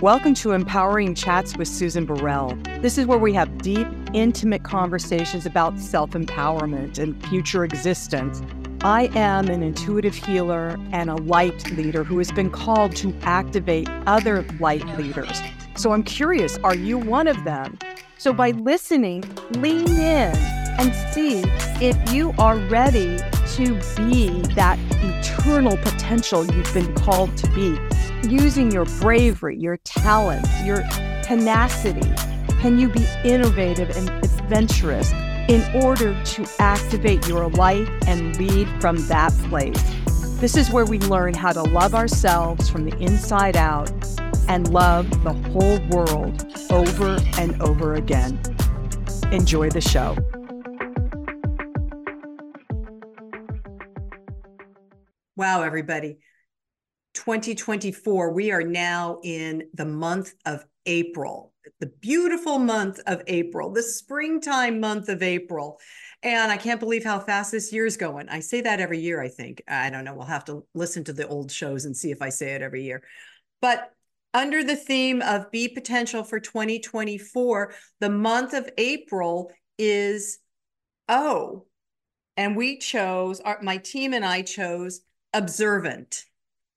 Welcome to Empowering Chats with Susan Burrell. This is where we have deep, intimate conversations about self-empowerment and future existence. I am an intuitive healer and a light leader who has been called to activate other light leaders. So I'm curious, are you one of them? So by listening, lean in and see if you are ready to be that eternal potential you've been called to be. Using your bravery, your talent, your tenacity, can you be innovative and adventurous in order to activate your light and lead from that place? This is where we learn how to love ourselves from the inside out and love the whole world over and over again. Enjoy the show. Wow, everybody. 2024, we are now in the month of April, the beautiful month of April, the springtime month of April. And I can't believe how fast this year's going. I say that every year, I think. I don't know. We'll have to listen to the old shows and see if I say it every year. But under the theme of Be Potential for 2024, the month of April is O. And we chose, my team and I chose observant.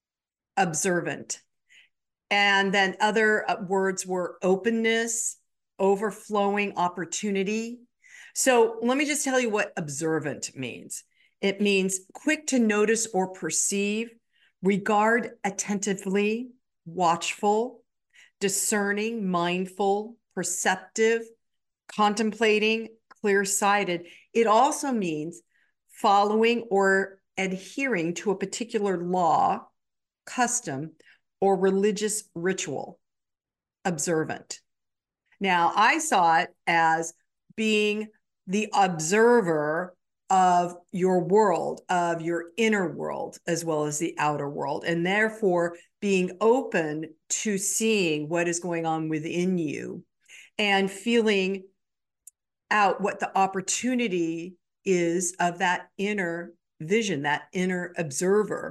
And then other words were openness, overflowing opportunity. So let me just tell you what observant means. It means quick to notice or perceive, regard attentively, watchful, discerning, mindful, perceptive, contemplating, clear-sighted. It also means following or adhering to a particular law, custom, or religious ritual. Observant. Now, I saw it as being the observer of your world, of your inner world, as well as the outer world, and therefore being open to seeing what is going on within you and feeling out what the opportunity is of that inner vision, that inner observer,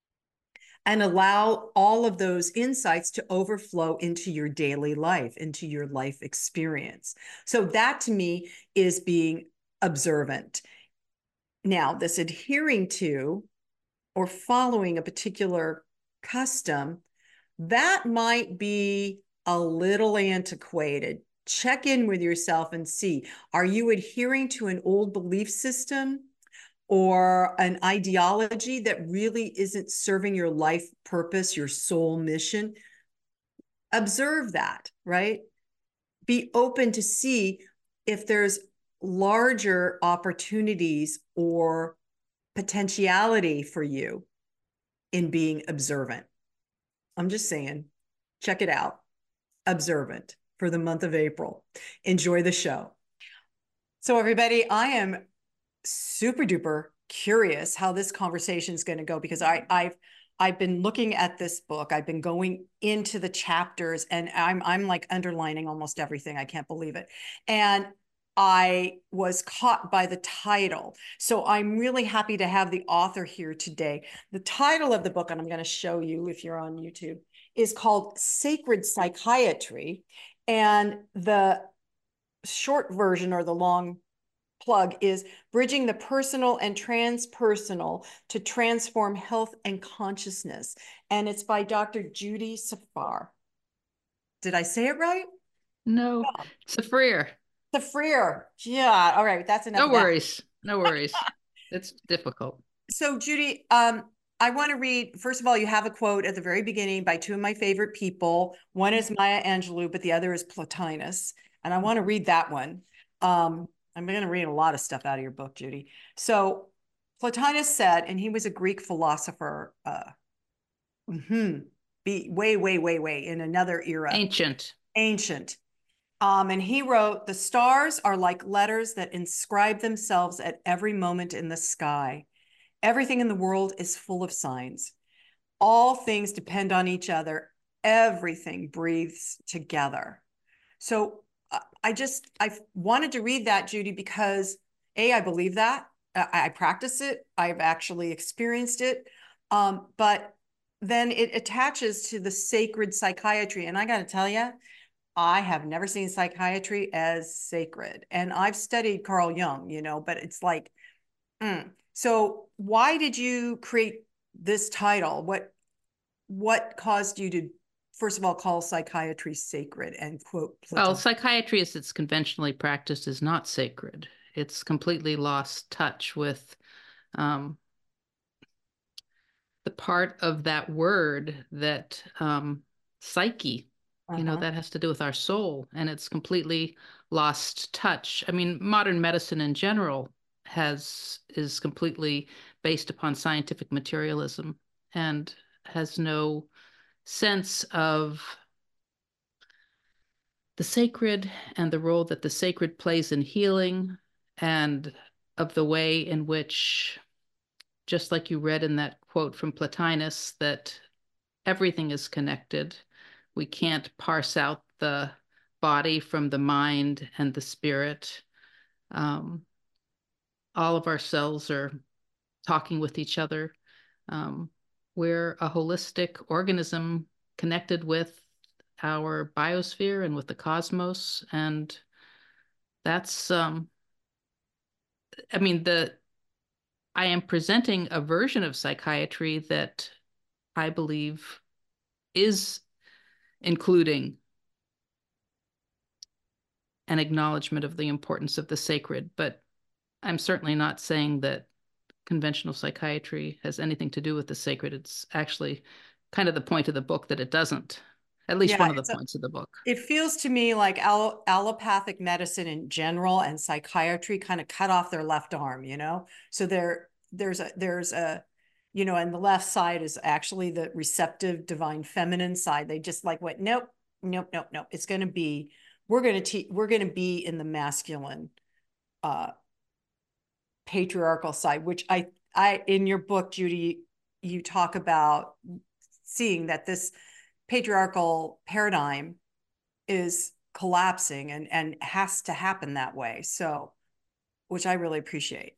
and allow all of those insights to overflow into your daily life, into your life experience. So that to me is being observant. Now, this adhering to or following a particular custom, that might be a little antiquated. Check in with yourself and see, are you adhering to an old belief system or an ideology that really isn't serving your life purpose, your soul mission? Observe that, right? Be open to see if there's larger opportunities or potentiality for you in being observant. I'm just saying, check it out. Observant for the month of April. Enjoy the show. So everybody, I am super duper curious how this conversation is going to go, because I've been looking at this book. I've been going into the chapters and I'm like underlining almost everything. I can't believe it. And I was caught by the title. So I'm really happy to have the author here today. The title of the book, and I'm going to show you if you're on YouTube, is called Sacred Psychiatry. And the short version, or the long plug, is Bridging the Personal and Transpersonal to Transform Health and Consciousness. And it's by Dr. Judy Safar. Did I say it right? No, Safrir. Safrir. Yeah. All right. That's enough. No worries. No worries. It's difficult. So Judy, I want to read, first of all, you have a quote at the very beginning by two of my favorite people. One is Maya Angelou, but the other is Plotinus. And I want to read that one. I'm going to read a lot of stuff out of your book, Judy. So Plotinus said, and he was a Greek philosopher, way in another era. Ancient. And he wrote, the stars are like letters that inscribe themselves at every moment in the sky. Everything in the world is full of signs. All things depend on each other. Everything breathes together. So I wanted to read that, Judy, because I believe that. I practice it. I've actually experienced it. But then it attaches to the sacred psychiatry. And I got to tell you, I have never seen psychiatry as sacred. And I've studied Carl Jung, you know, but it's like, So why did you create this title? What caused you to, first of all, call psychiatry sacred and quote Well, Platon? psychiatry as it's conventionally practiced is not sacred. It's completely lost touch with um, the part of that word that psyche, Uh-huh. that has to do with our soul, and it's completely lost touch. I mean, modern medicine in general is completely based upon scientific materialism and has no sense of the sacred and the role that the sacred plays in healing, and of the way in which, just like you read in that quote from Plotinus, that everything is connected. We can't parse out the body from the mind and the spirit. Um, all of our cells are talking with each other. Um, we're a holistic organism connected with our biosphere and with the cosmos. And that's, I mean, I am presenting a version of psychiatry that I believe is including an acknowledgement of the importance of the sacred, but I'm certainly not saying that conventional psychiatry has anything to do with the sacred. It's actually kind of the point of the book that it doesn't, at least Yeah, one of the points of the book. it feels to me like allopathic medicine in general and psychiatry kind of cut off their left arm, you know? So there's a, you know, and the left side is actually the receptive divine feminine side. They just like went, nope, nope, nope, nope. It's going to be, we're going to be in the masculine, uh, patriarchal side, which in your book, Judy, you talk about seeing that this patriarchal paradigm is collapsing and has to happen that way. So, which I really appreciate.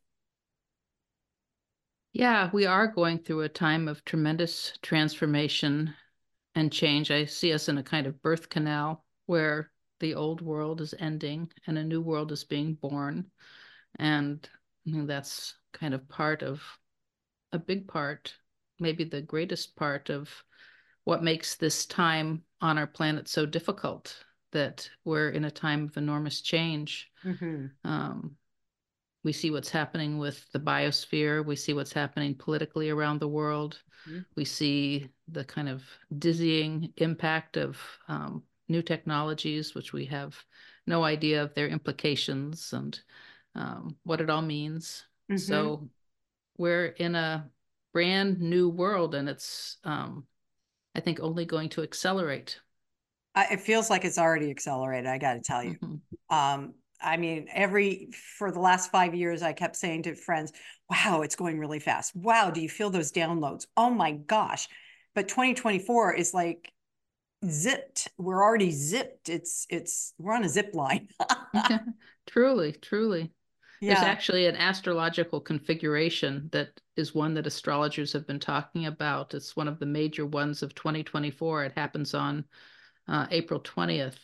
Yeah, we are going through a time of tremendous transformation and change. I see us in a kind of birth canal where the old world is ending and a new world is being born. And I mean, that's kind of part of a big part, maybe the greatest part of what makes this time on our planet so difficult, that we're in a time of enormous change. Mm-hmm. Um, we see what's happening with the biosphere. We see what's happening politically around the world. Mm-hmm. We see the kind of dizzying impact of new technologies, which we have no idea of their implications and what it all means. Mm-hmm. So we're in a brand new world, and it's, I think, only going to accelerate. It feels like it's already accelerated. I got to tell you. Mm-hmm. I mean, for the last 5 years, I kept saying to friends, wow, it's going really fast. Wow, do you feel those downloads? Oh my gosh. But 2024 is like zipped. We're already zipped. We're on a zip line. Truly, truly. There's Yeah. actually an astrological configuration that is one that astrologers have been talking about. It's one of the major ones of 2024. It happens on April 20th.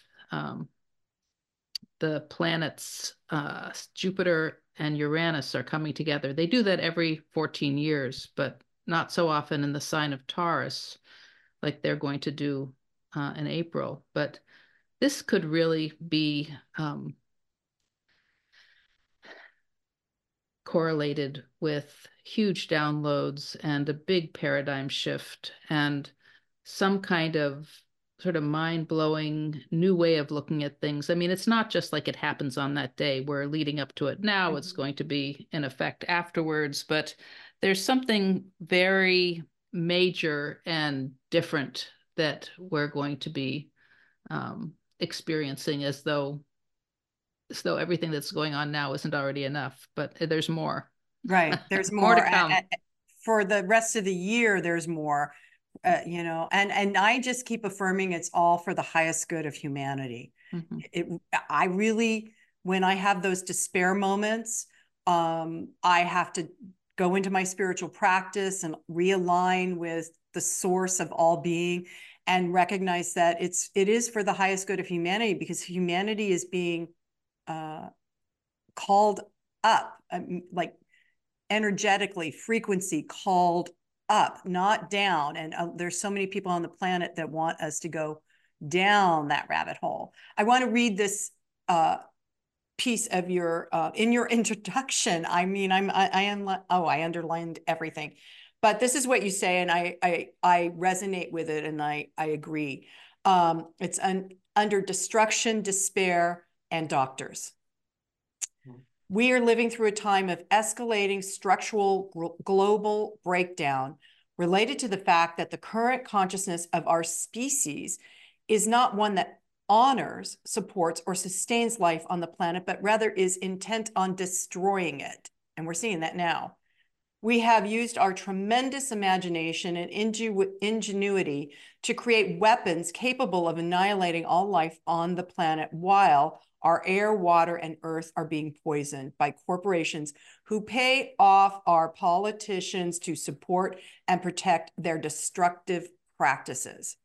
The planets Jupiter and Uranus are coming together. They do that every 14 years, but not so often in the sign of Taurus, like they're going to do in April. But this could really be correlated with huge downloads and a big paradigm shift and some kind of sort of mind-blowing new way of looking at things. I mean, it's not just like it happens on that day. We're leading up to it now. It's Mhm. going to be in effect afterwards, but there's something very major and different that we're going to be experiencing, as though everything that's going on now isn't already enough, but there's more. Right. There's More to more. come. For the rest of the year, there's more. You know, and I just keep affirming it's all for the highest good of humanity. Mhm. It, I really, when I have those despair moments, I have to go into my spiritual practice and realign with the source of all being, and recognize that it is for the highest good of humanity, because humanity is being called up, like energetically, frequency called up, not down. And there's so many people on the planet that want us to go down that rabbit hole. I want to read this piece of your in your introduction. I mean, I underlined everything, but this is what you say, and I resonate with it, and I agree. It's under destruction, despair, and doctors. We are living through a time of escalating structural global breakdown related to the fact that the current consciousness of our species is not one that honors, supports, or sustains life on the planet, but rather is intent on destroying it. And we're seeing that now. We have used our tremendous imagination and ingenuity to create weapons capable of annihilating all life on the planet, while our air, water, and earth are being poisoned by corporations who pay off our politicians to support and protect their destructive practices.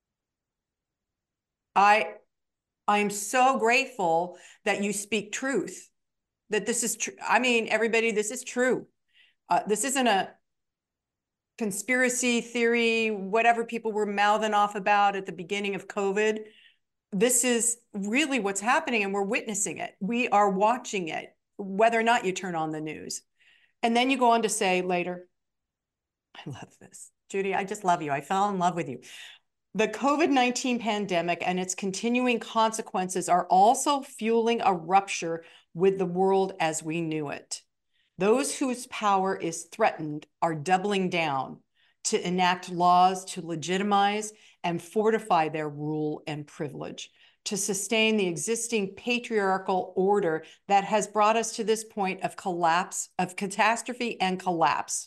I'm so grateful that you speak truth, that this is true. I mean, everybody, this is true. This isn't a conspiracy theory, whatever people were mouthing off about at the beginning of COVID. This is really what's happening, and we're witnessing it. We are watching it, whether or not you turn on the news. And then you go on to say later, I love this. Judy, I just love you. I fell in love with you. The COVID-19 pandemic and its continuing consequences are also fueling a rupture with the world as we knew it. Those whose power is threatened are doubling down to enact laws to legitimize and fortify their rule and privilege, to sustain the existing patriarchal order that has brought us to this point of collapse, of catastrophe and collapse.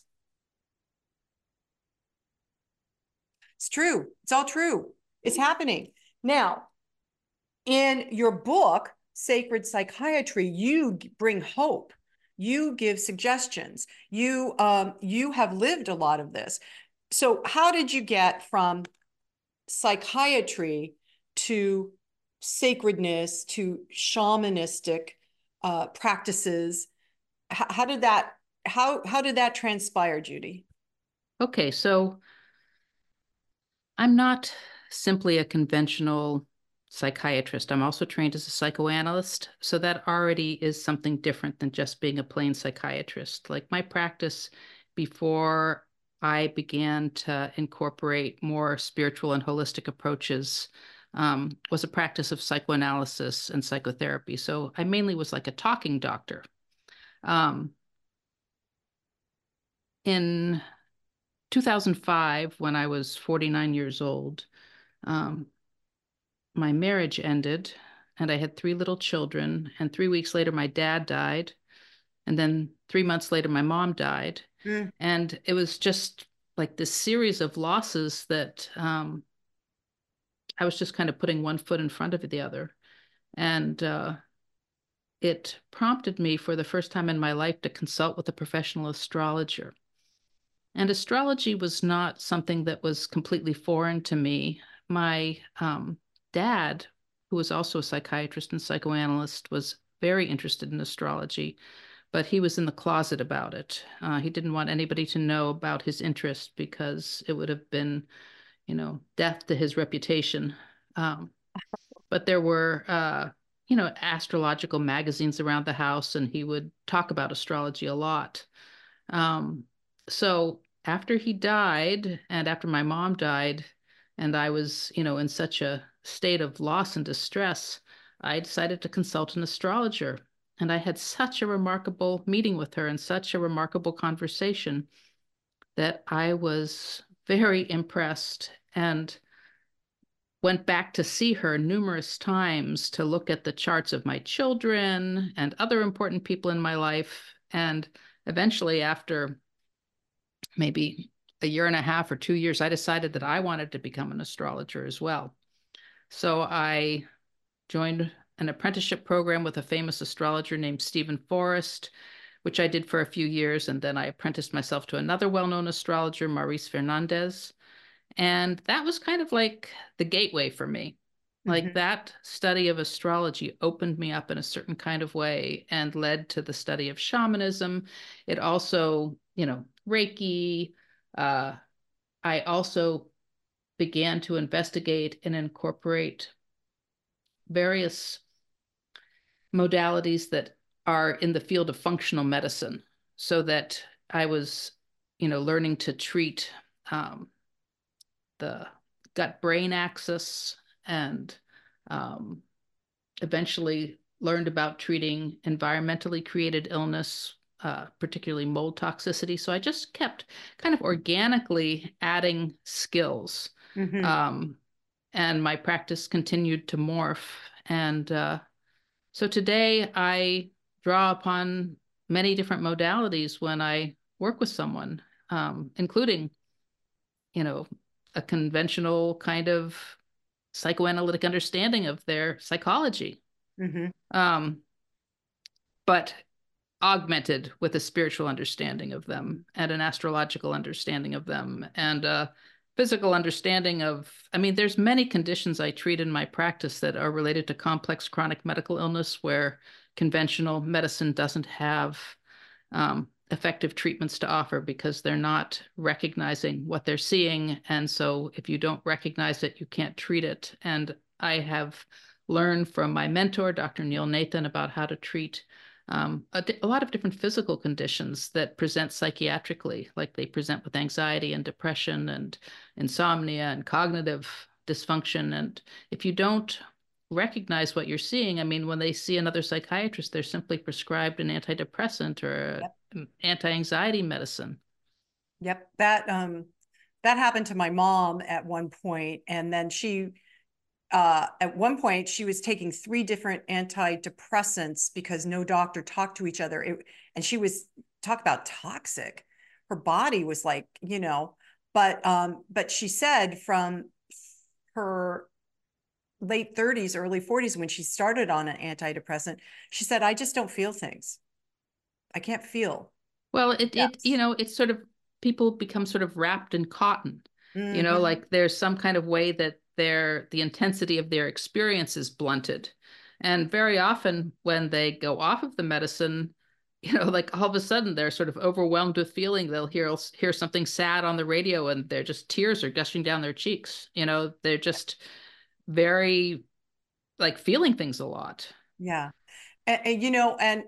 It's true. It's all true. It's happening. Now, in your book, Sacred Psychiatry, you bring hope. You give suggestions. You have lived a lot of this. So how did you get from psychiatry to sacredness to shamanistic practices? How did that transpire, Judy? Okay, so I'm not simply a conventional psychiatrist. I'm also trained as a psychoanalyst. So that already is something different than just being a plain psychiatrist. Like my practice before I began to incorporate more spiritual and holistic approaches was a practice of psychoanalysis and psychotherapy. So I mainly was like a talking doctor. In 2005, when I was 49 years old, my marriage ended and I had 3 little children. And 3 weeks later, my dad died. And then 3 months later, my mom died. And it was just like this series of losses that I was just kind of putting one foot in front of the other. And it prompted me for the first time in my life to consult with a professional astrologer. And astrology was not something that was completely foreign to me. My dad, who was also a psychiatrist and psychoanalyst, was very interested in astrology, but he was in the closet about it. He didn't want anybody to know about his interest because it would have been, death to his reputation. But there were, astrological magazines around the house, and he would talk about astrology a lot. So after he died and after my mom died, and I was, in such a state of loss and distress, I decided to consult an astrologer. And I had such a remarkable meeting with her and such a remarkable conversation that I was very impressed and went back to see her numerous times to look at the charts of my children and other important people in my life. And eventually, after maybe a year and a half or 2 years, I decided that I wanted to become an astrologer as well. So I joined an apprenticeship program with a famous astrologer named Stephen Forrest, which I did for a few years. And then I apprenticed myself to another well-known astrologer, Maurice Fernandez. And that was kind of like the gateway for me. Like Mm-hmm. that study of astrology opened me up in a certain kind of way and led to the study of shamanism. It also, Reiki. Uh, I also began to investigate and incorporate various modalities that are in the field of functional medicine, so that I was, learning to treat um, the gut brain axis, and um, eventually learned about treating environmentally created illness, particularly mold toxicity. So I just kept kind of organically adding skills. Mm-hmm. Um, and my practice continued to morph. And so today I draw upon many different modalities when I work with someone, including, you know, a conventional kind of psychoanalytic understanding of their psychology, Mm-hmm. um, but augmented with a spiritual understanding of them and an astrological understanding of them and a physical understanding of, I mean, there's many conditions I treat in my practice that are related to complex chronic medical illness where conventional medicine doesn't have effective treatments to offer because they're not recognizing what they're seeing. And so if you don't recognize it, you can't treat it. And I have learned from my mentor, Dr. Neil Nathan, about how to treat a lot of different physical conditions that present psychiatrically, like they present with anxiety and depression and insomnia and cognitive dysfunction. And if you don't recognize what you're seeing, I mean, when they see another psychiatrist, they're simply prescribed an antidepressant or Yep. anti-anxiety medicine. Yep. That happened to my mom at one point, and then she at one point she was taking 3 different antidepressants because no doctor talked to each other. And she was talk about toxic. Her body was like, but she said from her late 30s, early 40s, when she started on an antidepressant, she said, I just don't feel things. I can't feel Well, depths. it's sort of people become sort of wrapped in cotton, Mm-hmm. like there's some kind of way that the intensity of their experience is blunted. And very often when they go off of the medicine, like all of a sudden they're sort of overwhelmed with feeling. They'll hear something sad on the radio and they're just tears are gushing down their cheeks. They're just very like feeling things a lot. Yeah. And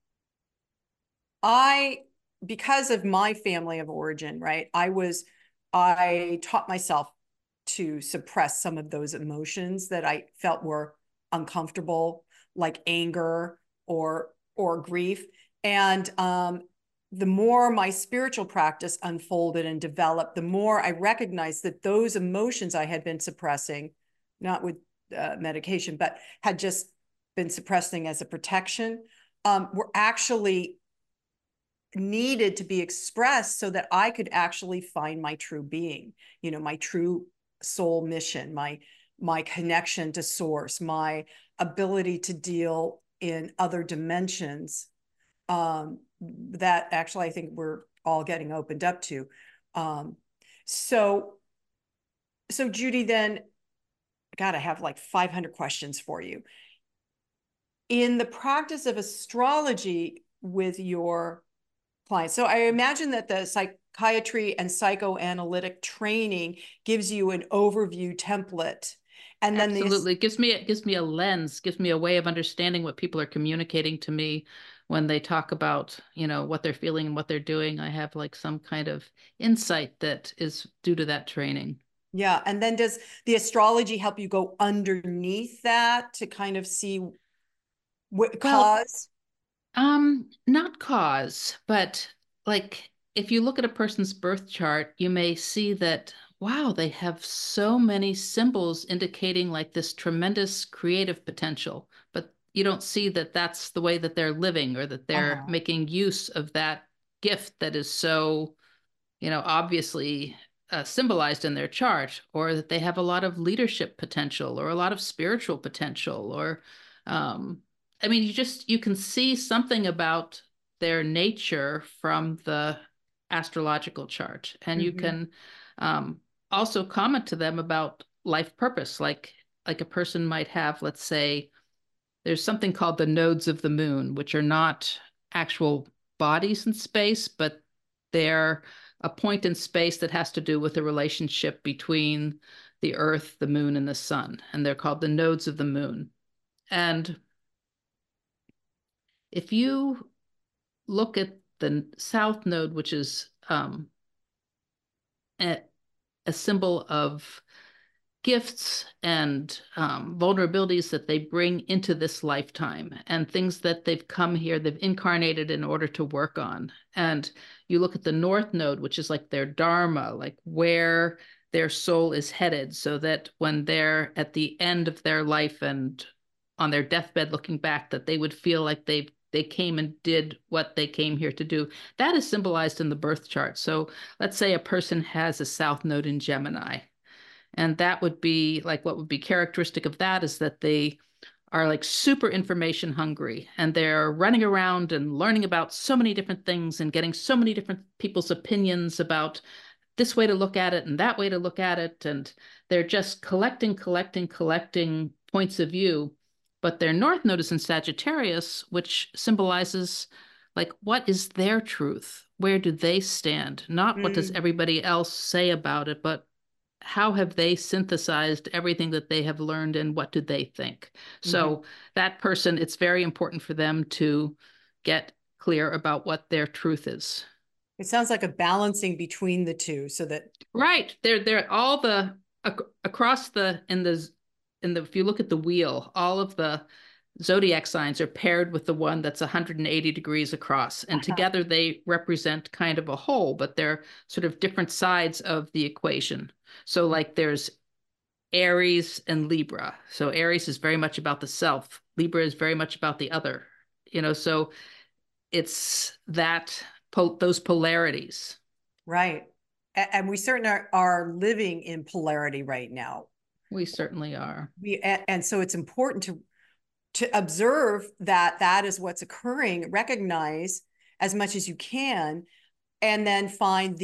I, because of my family of origin, right, I taught myself to suppress some of those emotions that I felt were uncomfortable, like anger or grief. And the more my spiritual practice unfolded and developed, the more I recognized that those emotions I had been suppressing, not with medication, but had just been suppressing as a protection, were actually needed to be expressed so that I could actually find my true being, my true soul mission, my connection to source, my ability to deal in other dimensions, that actually I think we're all getting opened up to. Um, so so Judy, then, God, I have like 500 questions for you. In the practice of astrology with your clients. So I imagine that the psychiatry and psychoanalytic training gives you an overview template. And then this, Absolutely. It gives me a lens, gives me a way of understanding what people are communicating to me when they talk about, what they're feeling and what they're doing. I have like some kind of insight that is due to that training. yeah. And then does the astrology help you go underneath that to kind of see what Well, cause? not cause, but like if you look at a person's birth chart, you may see that, wow, they have so many symbols indicating like this tremendous creative potential, but you don't see that that's the way that they're living or that they're Uh-huh. making use of that gift that is so, obviously symbolized in their chart, or that they have a lot of leadership potential or a lot of spiritual potential, or, um, I mean, you can see something about their nature from the astrological chart, and you Mm-hmm. can um, also comment to them about life purpose, like a person might have, let's say, there's something called the nodes of the moon, which are not actual bodies in space, but they're a point in space that has to do with the relationship between the Earth, the moon, and the sun. And they're called the nodes of the moon. And if you look at the south node, which is a, a symbol of gifts and vulnerabilities that they bring into this lifetime and things that they've come here, they've incarnated in order to work on. And you look at the North Node, which is like their Dharma, like where their soul is headed, so that when they're at the end of their life and on their deathbed looking back, that they would feel like they came and did what they came here to do. That is symbolized in the birth chart. So let's say a person has a South Node in Gemini. And that would be like what would be characteristic of that is that they are like super information hungry and they're running around and learning about so many different things and getting so many different people's opinions about this way to look at it and that way to look at it. And they're just collecting points of view. But their North Node is in Sagittarius, which symbolizes like what is their truth? Where do they stand? Not what does everybody else say about it, but how have they synthesized everything that they have learned and what do they think? So that person, it's very important for them to get clear about what their truth is. It sounds like a balancing between the two so that. Right. They're all the across the if you look at the wheel, all of the zodiac signs are paired with the one that's 180 degrees across. And together they represent kind of a whole, but they're sort of different sides of the equation. So like there's Aries and Libra. So Aries is very much about the self. Libra is very much about the other, so it's those polarities. Right. And we certainly are living in polarity right now. We certainly are. And so it's important to observe that is what's occurring, recognize as much as you can, and then find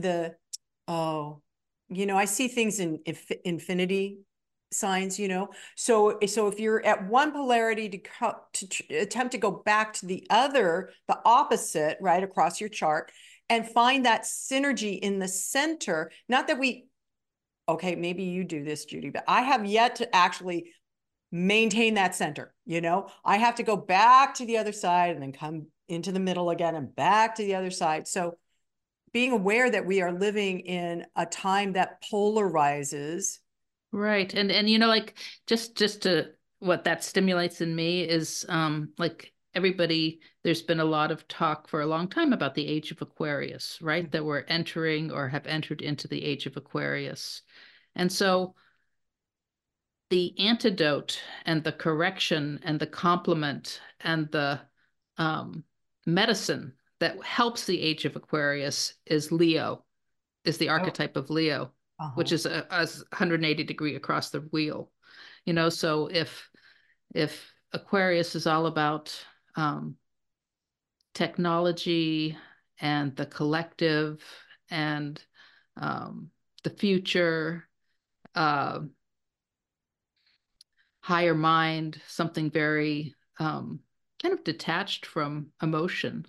I see things in infinity signs, so if you're at one polarity to attempt to go back to the other, the opposite, right across your chart, and find that synergy in the center. Not that okay, maybe you do this, Judy, but I have yet to actually maintain that center. I have to go back to the other side and then come into the middle again and back to the other side. So being aware that we are living in a time that polarizes. Right. And like just to what that stimulates in me is like everybody, there's been a lot of talk for a long time about the age of Aquarius, right? That we're entering or have entered into the age of Aquarius. And so the antidote and the correction and the complement and the medicine that helps the age of Aquarius is Leo, is the archetype of Leo, which is a 180 degree across the wheel. So if Aquarius is all about technology and the collective and the future, higher mind, something very kind of detached from emotion.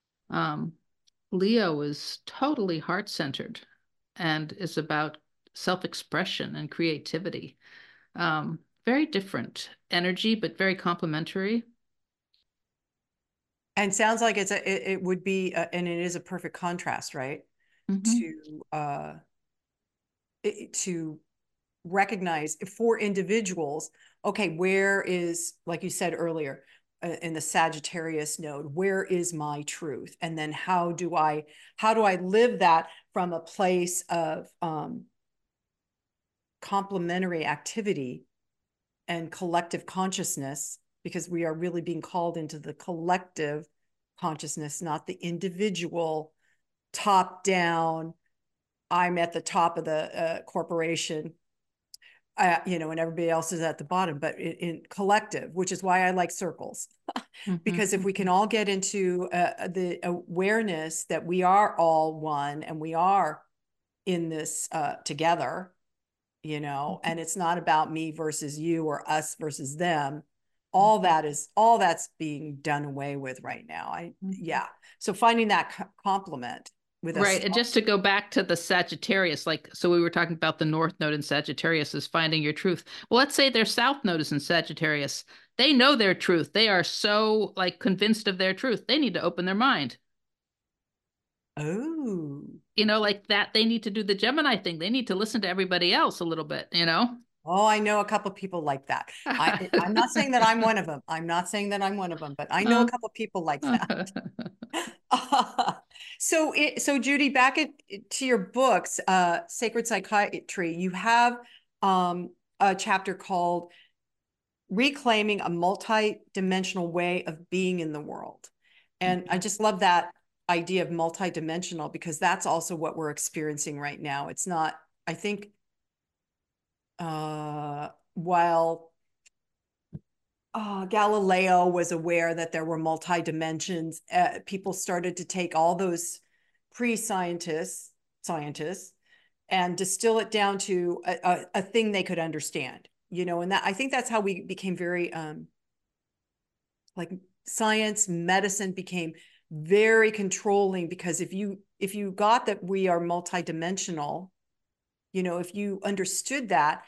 Leo is totally heart-centered and is about self-expression and creativity. Very different energy, but very complementary. And sounds like it would be, and it is a perfect contrast, right? To recognize for individuals, okay, where is, like you said earlier, in the Sagittarius node, where is my truth? And then how do I live that from a place of complementary activity and collective consciousness, because we are really being called into the collective consciousness, not the individual top down, I'm at the top of the corporation, and everybody else is at the bottom, but in collective, which is why I like circles. Because if we can all get into the awareness that we are all one and we are in this together, you know, and it's not about me versus you or us versus them. All that's being done away with right now. Yeah. So finding that complement with Right. us. And just to go back to the Sagittarius, like, so we were talking about the North Node in Sagittarius is finding your truth. Well, let's say their South Node is in Sagittarius. They know their truth. They are so like convinced of their truth. They need to open their mind. Oh. You know, like that. They need to do the Gemini thing. They need to listen to everybody else a little bit, you know? Oh, I know a couple people like that. I'm not saying that I'm one of them. I'm not saying that I'm one of them, but I know a couple people like that. So Judy, back to your books, Sacred Psychiatry, you have a chapter called Reclaiming a Multi-Dimensional Way of Being in the World. And I just love that idea of multi-dimensional because that's also what we're experiencing right now. It's not, I think, while Galileo was aware that there were multi-dimensions, people started to take all those scientists and distill it down to a thing they could understand, you know, and that I think that's how we became very like science, medicine became very controlling because if you got that we are multidimensional, you know, if you understood that,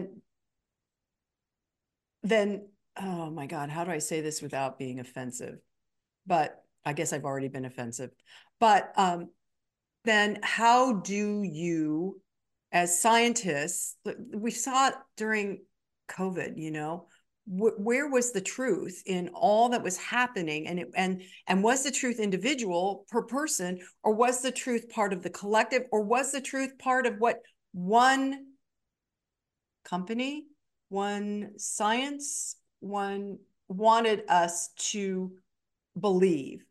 then oh my God, how do I say this without being offensive? But I guess I've already been offensive. But then how do you, as scientists, we saw it during COVID, you know, where was the truth in all that was happening, and was the truth individual per person, or was the truth part of the collective, or was the truth part of what one company, one science, one wanted us to believe?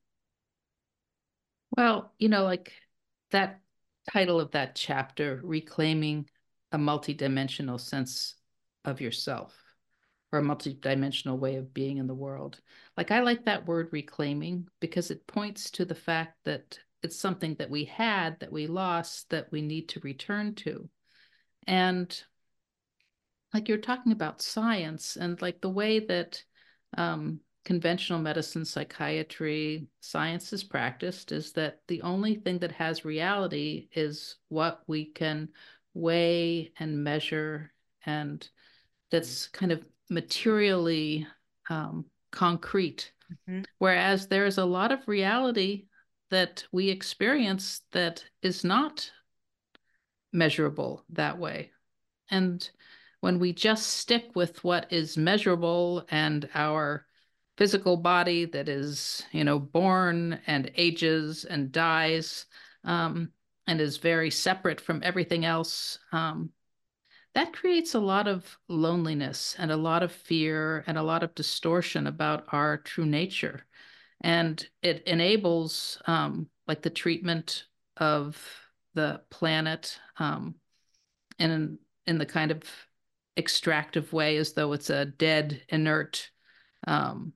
Well, you know, like that title of that chapter, Reclaiming a Multidimensional Sense of Yourself or a multidimensional way of being in the world. Like, I like that word reclaiming because it points to the fact that it's something that we had, that we lost, that we need to return to. And like you're talking about science and like the way that conventional medicine, psychiatry, science is practiced is that the only thing that has reality is what we can weigh and measure, and that's kind of materially concrete. Mm-hmm. Whereas there is a lot of reality that we experience that is not measurable that way. And when we just stick with what is measurable and our physical body that is, you know, born and ages and dies, and is very separate from everything else, that creates a lot of loneliness and a lot of fear and a lot of distortion about our true nature. And it enables like the treatment of the planet in the kind of extractive way as though it's a dead, inert um,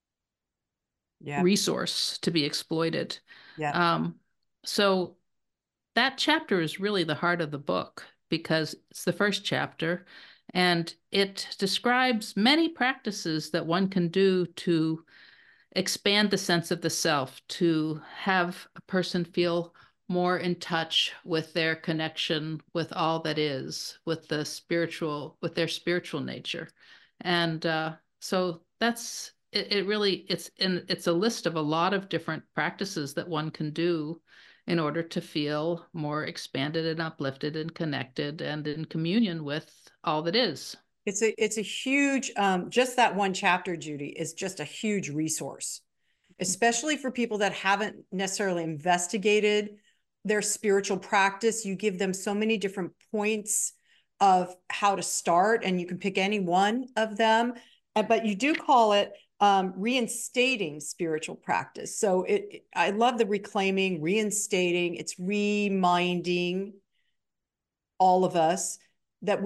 Yeah. resource to be exploited. Yeah. Um, so that chapter is really the heart of the book because it's the first chapter and it describes many practices that one can do to expand the sense of the self, to have a person feel more in touch with their connection with all that is, with the spiritual, with their spiritual nature. And so that's it, really it's a list of a lot of different practices that one can do in order to feel more expanded and uplifted and connected and in communion with all that is. It's a huge just that one chapter, Judy, is just a huge resource, especially for people that haven't necessarily investigated their spiritual practice. You give them so many different points of how to start, and you can pick any one of them. But you do call it reinstating spiritual practice. So I love the reclaiming, reinstating. It's reminding all of us that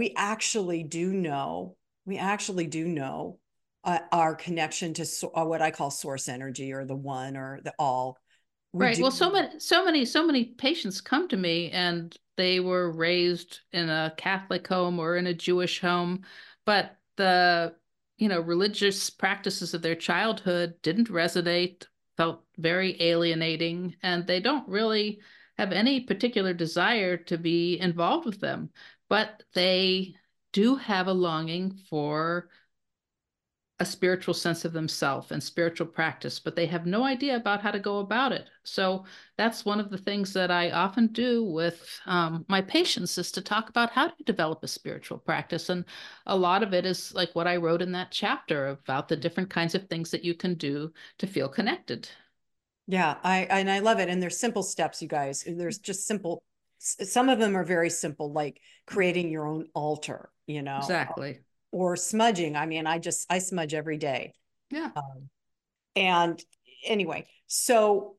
we actually do know our connection to what I call source energy or the one or the all. We Right. do. Well, so many patients come to me and they were raised in a Catholic home or in a Jewish home, but the religious practices of their childhood didn't resonate, felt very alienating, and they don't really have any particular desire to be involved with them. But they do have a longing for a spiritual sense of themselves and spiritual practice, but they have no idea about how to go about it. So that's one of the things that I often do with my patients is to talk about how to develop a spiritual practice. And a lot of it is like what I wrote in that chapter about the different kinds of things that you can do to feel connected. Yeah, I love it. And there's simple steps, you guys. There's just simple. Some of them are very simple, like creating your own altar, Exactly. or smudging. I mean, I smudge every day. Yeah. And anyway, so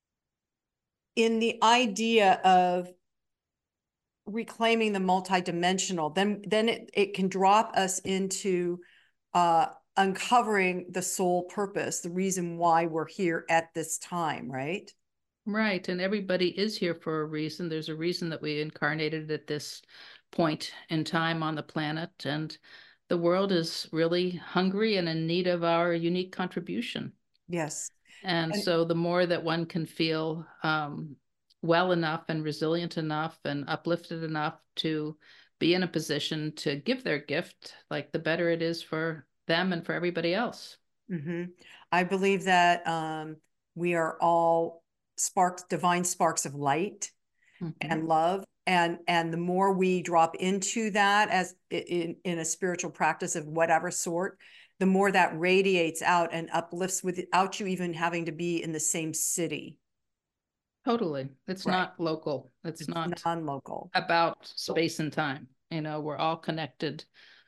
in the idea of reclaiming the multidimensional, then it can drop us into uncovering the soul purpose, the reason why we're here at this time, right? Right. And everybody is here for a reason. There's a reason that we incarnated at this point in time on the planet. And the world is really hungry and in need of our unique contribution. Yes. And And so the more that one can feel well enough and resilient enough and uplifted enough to be in a position to give their gift, like the better it is for them and for everybody else. mhm. I believe that we are all sparks, divine sparks of light Mhm. and love. And the more we drop into that as in a spiritual practice of whatever sort, the more that radiates out and uplifts without you even having to be in the same city. Totally. It's Right. not local. It's It's not non-local. about space and time. We're all connected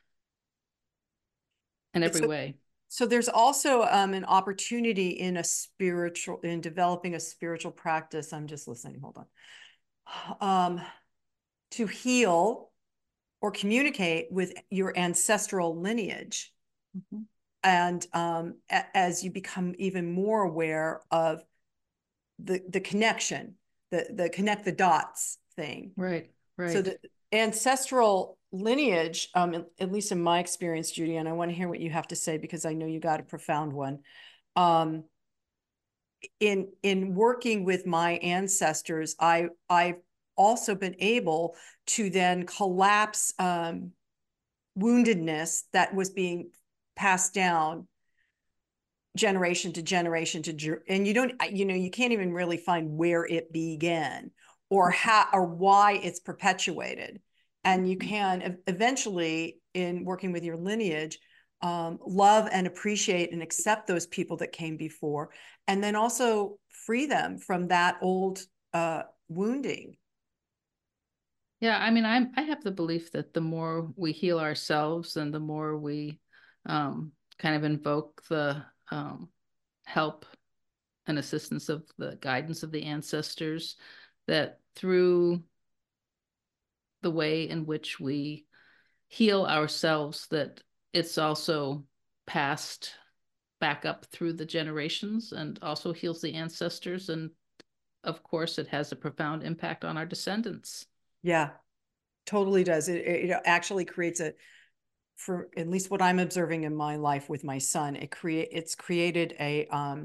in every So, way. so there's also an opportunity in developing a spiritual practice. I'm just listening. Hold on. To heal or communicate with your ancestral lineage. Mhm. And as you become even more aware of the connection, the connect the dots thing. Right, So right. the ancestral lineage, at least in my experience, Judy, and I want to hear what you have to say because I know you got a profound one. Um, in working with my ancestors, I've also been able to then collapse woundedness that was being passed down generation to generation and you don't, you can't even really find where it began or how or why it's perpetuated. And you can eventually, in working with your lineage, love and appreciate and accept those people that came before, and then also free them from that old wounding. Yeah, I have the belief that the more we heal ourselves and the more we kind of invoke the help and assistance of the guidance of the ancestors, that through the way in which we heal ourselves, that it's also passed back up through the generations and also heals the ancestors. And of course, it has a profound impact on our descendants. Yeah, totally does. It actually creates for at least what I'm observing in my life with my son, it's created a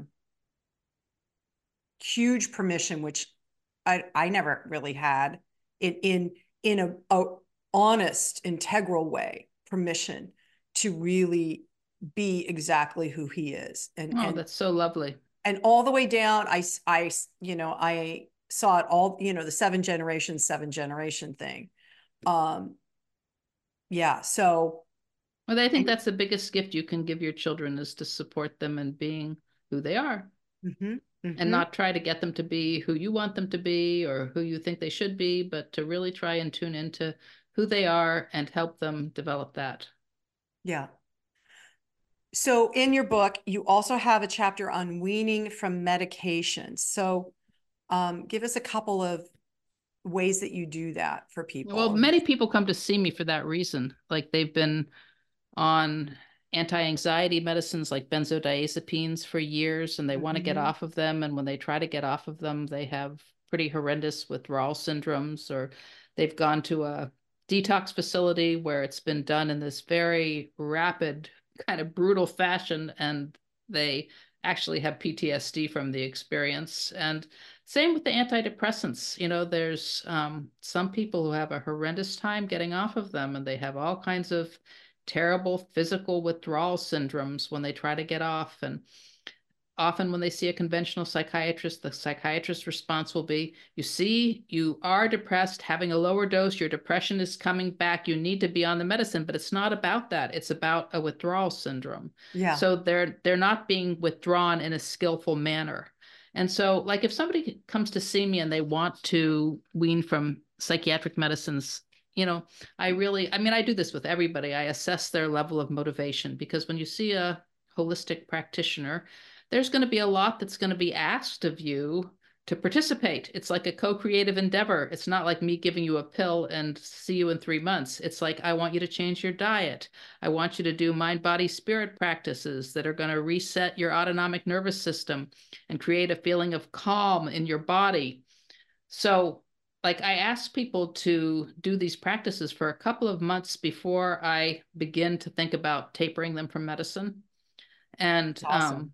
huge permission, which I never really had in a honest, integral way, permission to really be exactly who he is. Oh, that's so lovely. And all the way down, I saw it all, the seven generation thing. Um, yeah. So, Well, I think and, that's the biggest gift you can give your children is to support them in being who they are mhm, and mhm. not try to get them to be who you want them to be or who you think they should be, but to really try and tune into who they are and help them develop that. Yeah. So in your book, you also have a chapter on weaning from medication. So give us a couple of ways that you do that for Well, people. many people come to see me for that reason. Like they've been on anti-anxiety medicines like benzodiazepines for years, and they want to get Mhm. off of them. And when they try to get off of them, they have pretty horrendous withdrawal syndromes, or they've gone to a detox facility where it's been done in this very rapid, kind of brutal fashion, and they actually have PTSD from the experience. And same with the antidepressants. There's some people who have a horrendous time getting off of them, and they have all kinds of terrible physical withdrawal syndromes when they try to get off. And often when they see a conventional psychiatrist, the psychiatrist's response will be, you see, you are depressed, having a lower dose, your depression is coming back, you need to be on the medicine. But it's not about that. It's about a withdrawal syndrome. Yeah. So they're not being withdrawn in a skillful manner. And so, like, if somebody comes to see me and they want to wean from psychiatric medicines, I do this with everybody. I assess their level of motivation, because when you see a holistic practitioner, there's going to be a lot that's going to be asked of you to participate. It's like a co-creative endeavor. It's not like me giving you a pill and see you in 3 months. It's like, I want you to change your diet. I want you to do mind, body, spirit practices that are going to reset your autonomic nervous system and create a feeling of calm in your body. So, like, I ask people to do these practices for a couple of months before I begin to think about tapering them from medicine. And Awesome.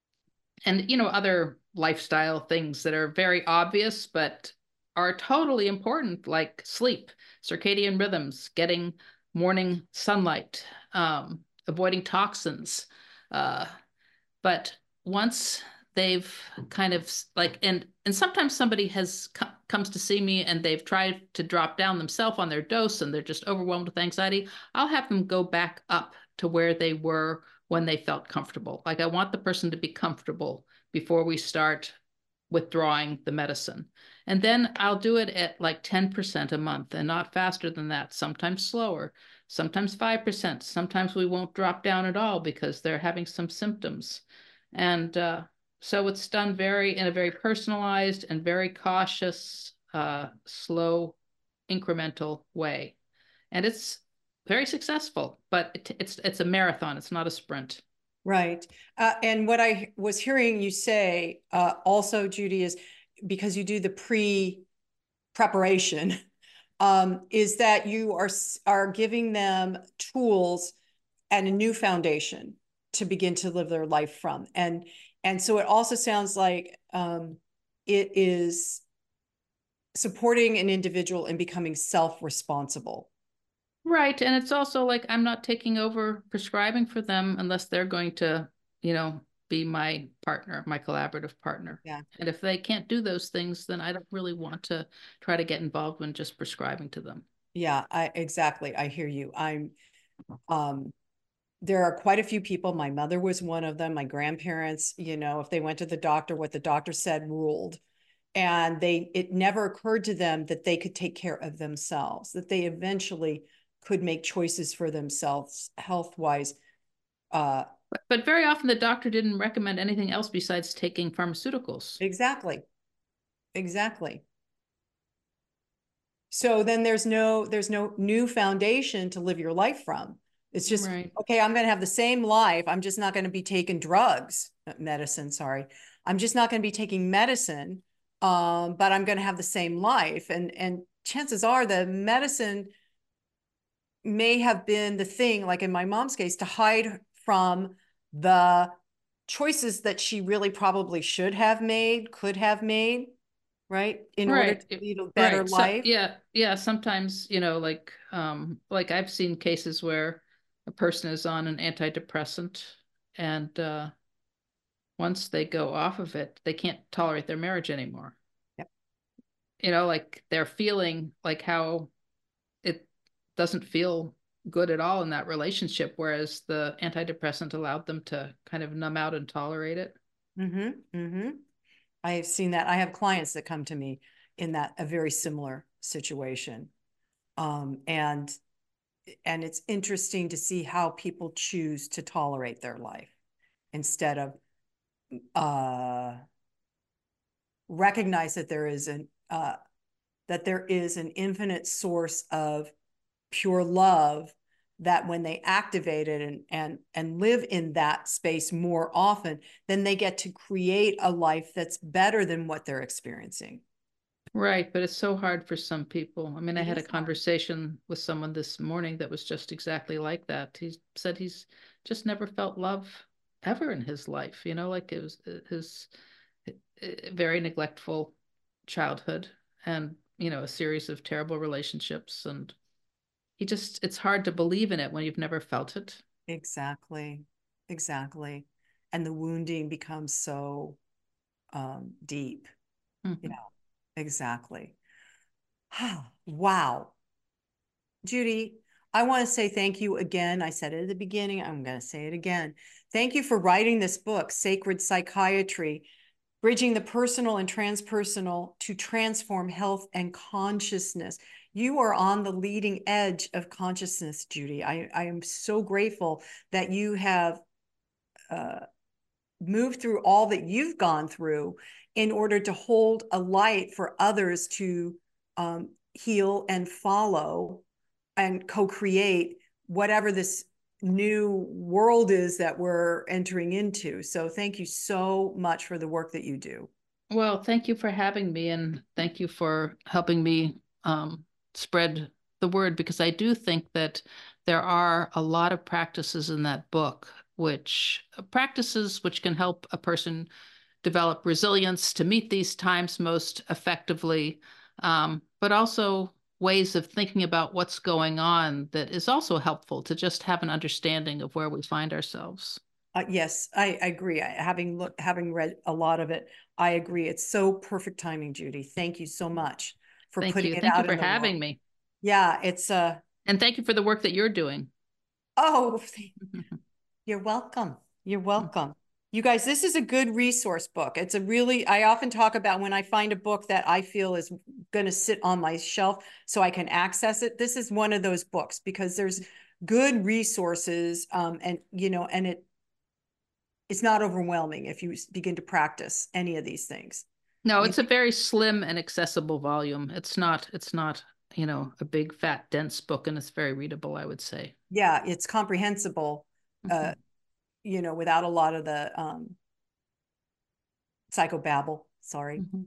other lifestyle things that are very obvious but are totally important, like sleep, circadian rhythms, getting morning sunlight, avoiding toxins. uh, but once they've kind of like, and sometimes somebody comes to see me and they've tried to drop down themselves on their dose and they're just overwhelmed with anxiety. I'll have them go back up to where they were when they felt comfortable. Like, I want the person to be comfortable before we start withdrawing the medicine. And then I'll do it at like 10% a month, and not faster than that, sometimes slower, sometimes 5%. Sometimes we won't drop down at all because they're having some symptoms. And so it's done in a very personalized and very cautious, slow, incremental way. And it's very successful, but it's a marathon. It's not a sprint. Right. And what I was hearing you say also, Judy, is because you do the preparation, is that you are giving them tools and a new foundation to begin to live their life from. And so it also sounds like it is supporting an individual in becoming self-responsible. Right. And it's also like, I'm not taking over prescribing for them unless they're going to, be my partner, my collaborative partner. Yeah. And if they can't do those things, then I don't really want to try to get involved when just prescribing to them. Yeah, exactly. I hear you. Um, there are quite a few people. My mother was one of them. My grandparents, if they went to the doctor, what the doctor said ruled. And it never occurred to them that they could take care of themselves, that they eventually could make choices for themselves health wise. But very often the doctor didn't recommend anything else besides taking pharmaceuticals. Exactly. Exactly. So then there's no new foundation to live your life from. It's just, Right. okay, I'm going to have the same life. I'm just not going to be taking medicine, sorry. I'm just not going to be taking medicine, but I'm going to have the same life. And chances are the medicine may have been the thing, like in my mom's case, to hide from the choices that she really probably should have made, could have made, right? In order to Right. lead a better Right. So life. yeah, sometimes, like I've seen cases where a person is on an antidepressant, and once they go off of it, they can't tolerate their marriage anymore. Yep. Like, they're feeling like how it doesn't feel good at all in that relationship, whereas the antidepressant allowed them to kind of numb out and tolerate it. Mm-hmm. Mm-hmm. I have seen that. I have clients that come to me in a very similar situation. Um, and and it's interesting to see how people choose to tolerate their life instead of uh, recognize that there is an infinite source of pure love that when they activate it and live in that space more often, then they get to create a life that's better than what they're experiencing. Right, but it's so hard for some people. I mean, I It had a is hard. conversation with someone this morning that was just exactly like that. He said he's just never felt love ever in his life, like it was his very neglectful childhood and, a series of terrible relationships. And it's hard to believe in it when you've never felt it. Exactly. Exactly. And the wounding becomes so deep. Yeah, Mhm. exactly. Wow. Judy, I want to say thank you again. I said it at the beginning. I'm going to say it again. Thank you for writing this book, Sacred Psychiatry, Bridging the Personal and Transpersonal to Transform Health and Consciousness. You are on the leading edge of consciousness, Judy. I am so grateful that you have moved through all that you've gone through in order to hold a light for others to heal and follow and co-create whatever this new world is that we're entering into. So thank you so much for the work that you do. Well, thank you for having me, and thank you for helping me spread the word, because I do think that there are a lot of practices in that book, which can help a person develop resilience to meet these times most effectively, but also ways of thinking about what's going on that is also helpful to just have an understanding of where we find ourselves. Yes, I agree. Having read a lot of it, I agree. It's so perfect timing, Judy. Thank you so much for Thank putting you. it Thank you out for in the world. having me. Yeah, it's And thank you for the work that you're doing. oh, you're welcome. You're welcome. You guys, this is a good resource book. It's a really, I often talk about when I find a book that I feel is going to sit on my shelf so I can access it. This is one of those books because there's good resources, and it's not overwhelming if you begin to practice any of these things. No, You, it's a very slim and accessible volume. It's not a big, fat, dense book, and it's very readable, I would say. yeah, it's comprehensible, Mhm. without a lot of the psychobabble. Sorry. Mhm.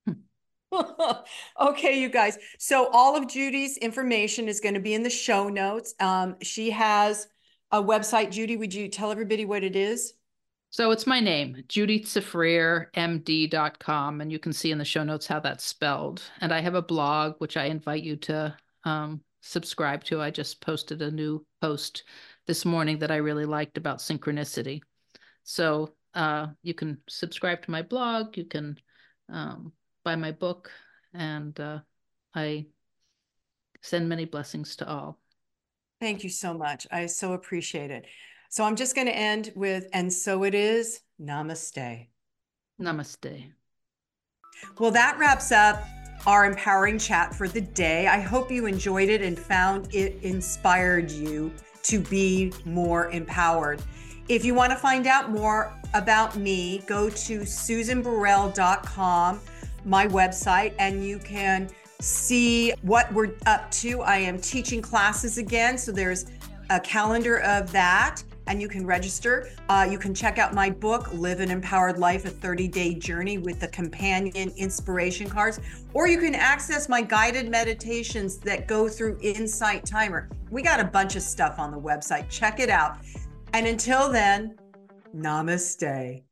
Okay, you guys. So all of Judy's information is going to be in the show notes. She has a website. Judy, would you tell everybody what it is? So it's my name, judithsafriremd.com, and you can see in the show notes how that's spelled. And I have a blog, which I invite you to subscribe to. I just posted a new post this morning that I really liked about synchronicity. So you can subscribe to my blog, you can buy my book, and I send many blessings to all. Thank you so much. I so appreciate it. So I'm just going to end with, and so it is, namaste. Namaste. Well, that wraps up our empowering chat for the day. I hope you enjoyed it and found it inspired you to be more empowered. If you want to find out more about me, go to susanburrell.com, my website, and you can see what we're up to. I am teaching classes again, so there's a calendar of that, and you can register. You can check out my book, Live an Empowered Life, a 30-day journey with the companion inspiration cards, or you can access my guided meditations that go through Insight Timer. We got a bunch of stuff on the website. Check it out. And until then, namaste.